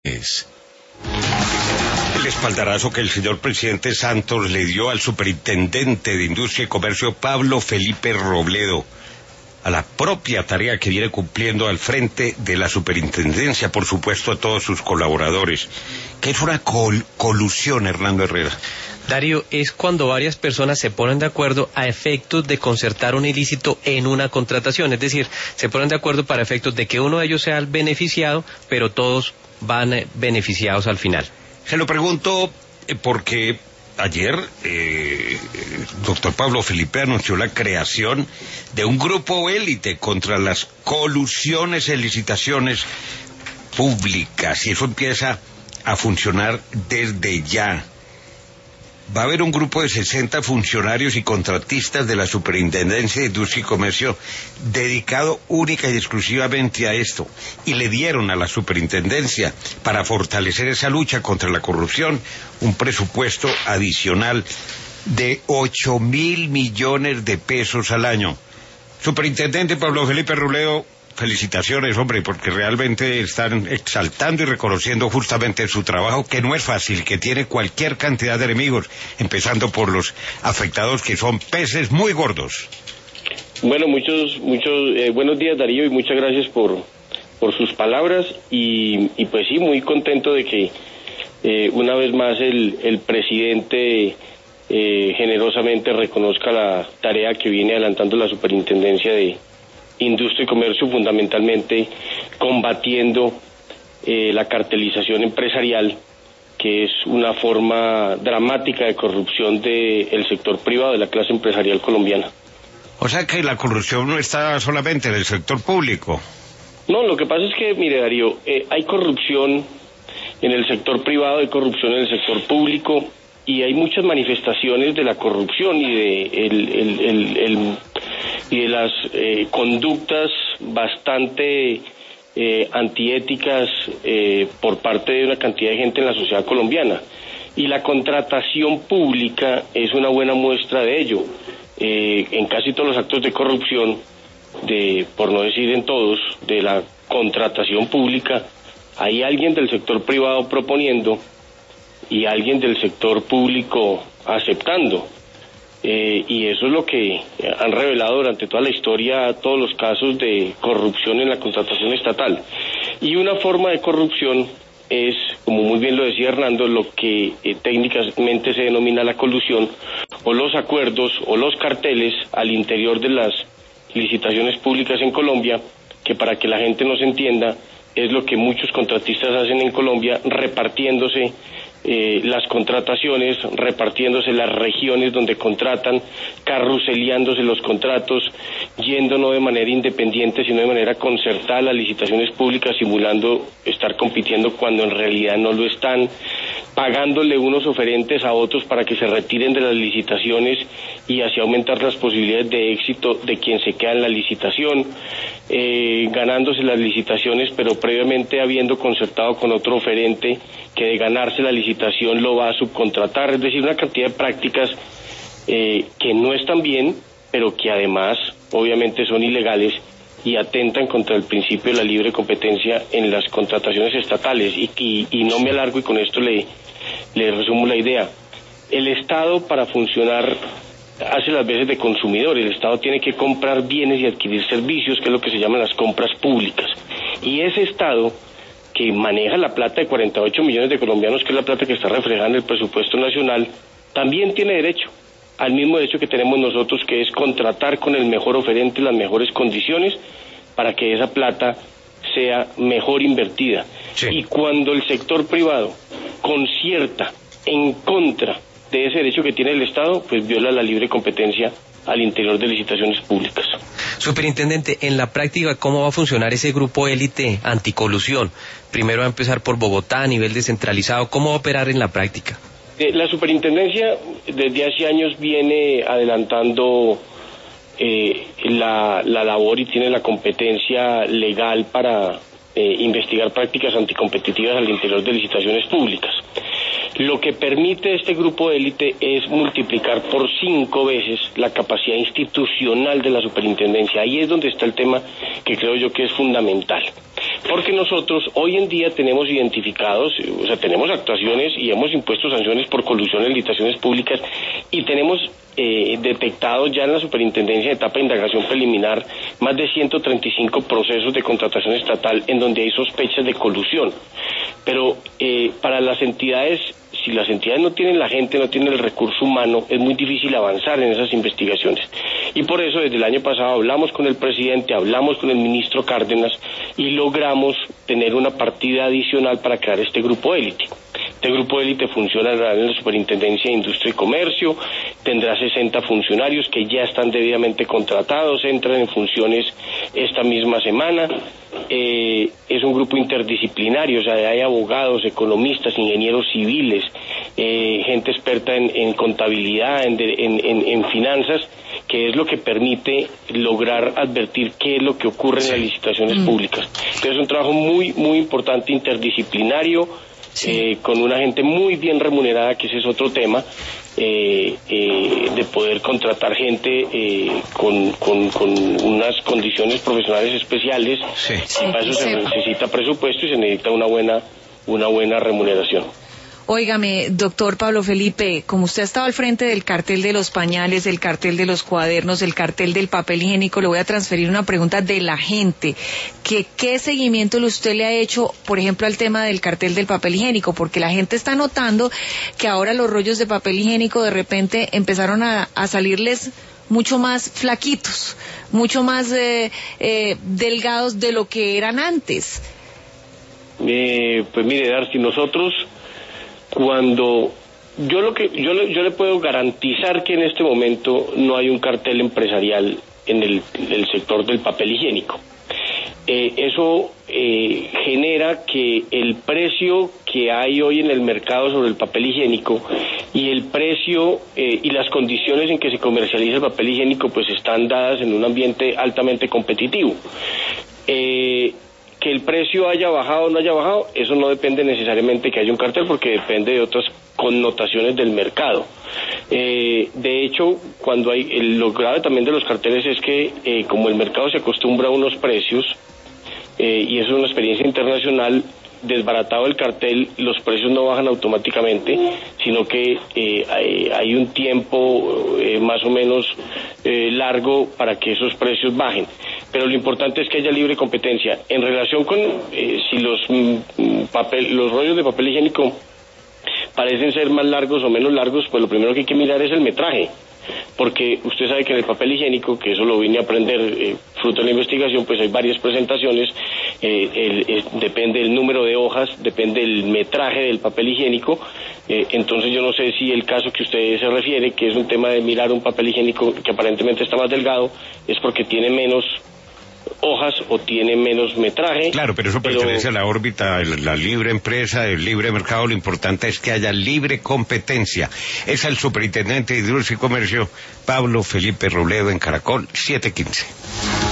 El espaldarazo que el señor presidente Santos le dio al superintendente de Industria y Comercio, Pablo Felipe Robledo, a la propia tarea que viene cumpliendo al frente de la superintendencia, por supuesto a todos sus colaboradores, que es una colusión, Hernando Herrera. Darío, es cuando varias personas se ponen de acuerdo a efectos de concertar un ilícito en una contratación, es decir, se ponen de acuerdo para efectos de que uno de ellos sea el beneficiado, pero todos van beneficiados al final. Se lo pregunto porque ayer doctor Pablo Felipe anunció la creación de un grupo élite contra las colusiones en licitaciones públicas, y eso empieza a funcionar desde ya. Va a haber un grupo de 60 funcionarios y contratistas de la Superintendencia de Industria y Comercio dedicado única y exclusivamente a esto, y le dieron a la Superintendencia, para fortalecer esa lucha contra la corrupción, un presupuesto adicional de 8.000 millones de pesos al año. Superintendente Pablo Felipe Robledo, felicitaciones, hombre, porque realmente están exaltando y reconociendo justamente su trabajo, que no es fácil, que tiene cualquier cantidad de enemigos, empezando por los afectados, que son peces muy gordos. Bueno, muchos buenos días, Darío, y muchas gracias por sus palabras, y pues sí, muy contento de que una vez más el presidente generosamente reconozca la tarea que viene adelantando la Superintendencia de Industria y Comercio, fundamentalmente combatiendo la cartelización empresarial, que es una forma dramática de corrupción del sector privado, de la clase empresarial colombiana. O sea que la corrupción no está solamente en el sector público. No, lo que pasa es que, mire, Darío, hay corrupción en el sector privado, hay corrupción en el sector público, y hay muchas manifestaciones de la corrupción y de las conductas bastante antiéticas por parte de una cantidad de gente en la sociedad colombiana, y la contratación pública es una buena muestra de ello. En casi todos los actos de corrupción, por no decir en todos, de la contratación pública, hay alguien del sector privado proponiendo y alguien del sector público aceptando. Y eso es lo que han revelado durante toda la historia todos los casos de corrupción en la contratación estatal. Y una forma de corrupción es, como muy bien lo decía Hernando, lo que técnicamente se denomina la colusión, o los acuerdos o los carteles al interior de las licitaciones públicas en Colombia, que, para que la gente nos entienda, es lo que muchos contratistas hacen en Colombia, repartiéndose las contrataciones, repartiéndose las regiones donde contratan, carruseleándose los contratos, yendo no de manera independiente sino de manera concertada a las licitaciones públicas, simulando estar compitiendo cuando en realidad no lo están, pagándole unos oferentes a otros para que se retiren de las licitaciones y así aumentar las posibilidades de éxito de quien se queda en la licitación, ganándose las licitaciones, pero previamente habiendo concertado con otro oferente que de ganarse la licitación lo va a subcontratar. Es decir, una cantidad de prácticas que no están bien, pero que además obviamente son ilegales y atentan contra el principio de la libre competencia en las contrataciones estatales. Y no me alargo, y con esto le resumo la idea. El Estado, para funcionar, hace las veces de consumidor. El Estado tiene que comprar bienes y adquirir servicios, que es lo que se llaman las compras públicas. Y ese Estado, que maneja la plata de 48 millones de colombianos, que es la plata que está reflejada en el presupuesto nacional, también tiene derecho al mismo derecho que tenemos nosotros, que es contratar con el mejor oferente las mejores condiciones para que esa plata sea mejor invertida. Sí. Y cuando el sector privado concierta en contra de ese derecho que tiene el Estado, pues viola la libre competencia al interior de licitaciones públicas. Superintendente, en la práctica, ¿cómo va a funcionar ese grupo élite anticolusión? Primero va a empezar por Bogotá, a nivel descentralizado. ¿Cómo va a operar en la práctica? La superintendencia desde hace años viene adelantando la labor y tiene la competencia legal para investigar prácticas anticompetitivas al interior de licitaciones públicas. Lo que permite este grupo de élite es multiplicar por 5 veces la capacidad institucional de la superintendencia. Ahí es donde está el tema que creo yo que es fundamental. Porque nosotros hoy en día tenemos identificados, o sea, tenemos actuaciones y hemos impuesto sanciones por colusión en licitaciones públicas y tenemos detectado ya en la superintendencia de etapa de indagación preliminar más de 135 procesos de contratación estatal en donde hay sospechas de colusión. Pero para las entidades, si las entidades no tienen la gente, no tienen el recurso humano, es muy difícil avanzar en esas investigaciones. Y por eso desde el año pasado hablamos con el presidente, hablamos con el ministro Cárdenas y logramos tener una partida adicional para crear este grupo élite. Este grupo élite funcionará en la Superintendencia de Industria y Comercio, tendrá 60 funcionarios que ya están debidamente contratados, entran en funciones esta misma semana. Es un grupo interdisciplinario, o sea, hay abogados, economistas, ingenieros civiles, gente experta en contabilidad, en finanzas, que es lo que permite lograr advertir qué es lo que ocurre en las licitaciones públicas. Entonces es un trabajo muy, muy importante, interdisciplinario, con una gente muy bien remunerada, que ese es otro tema, de poder contratar gente con unas condiciones profesionales especiales. Y para eso se necesita presupuesto y se necesita una buena remuneración. Óigame, doctor Pablo Felipe, como usted ha estado al frente del cartel de los pañales, el cartel de los cuadernos, el cartel del papel higiénico, le voy a transferir una pregunta de la gente. ¿Qué seguimiento usted le ha hecho, por ejemplo, al tema del cartel del papel higiénico? Porque la gente está notando que ahora los rollos de papel higiénico de repente empezaron a salirles mucho más flaquitos, mucho más delgados de lo que eran antes. Pues mire, Darcy, nosotros cuando yo le puedo garantizar que en este momento no hay un cartel empresarial en el sector del papel higiénico. Eso genera que el precio que hay hoy en el mercado sobre el papel higiénico y el precio y las condiciones en que se comercializa el papel higiénico pues están dadas en un ambiente altamente competitivo. Que el precio haya bajado o no haya bajado, eso no depende necesariamente que haya un cartel, porque depende de otras connotaciones del mercado. De hecho, cuando lo grave también de los carteles es que como el mercado se acostumbra a unos precios, y eso es una experiencia internacional, desbaratado el cartel, los precios no bajan automáticamente, sino que hay un tiempo más o menos largo para que esos precios bajen. Pero lo importante es que haya libre competencia. En relación con si los rollos de papel higiénico parecen ser más largos o menos largos, pues lo primero que hay que mirar es el metraje. Porque usted sabe que en el papel higiénico, que eso lo vine a aprender fruto de la investigación, pues hay varias presentaciones, depende del número de hojas, depende del metraje del papel higiénico, entonces yo no sé si el caso que usted se refiere, que es un tema de mirar un papel higiénico que aparentemente está más delgado, es porque tiene menos hojas o tiene menos metraje. Claro, pero eso pertenece a la órbita de la libre empresa, del libre mercado. Lo importante es que haya libre competencia. Es el superintendente de Industria y Comercio, Pablo Felipe Robledo, en Caracol 715.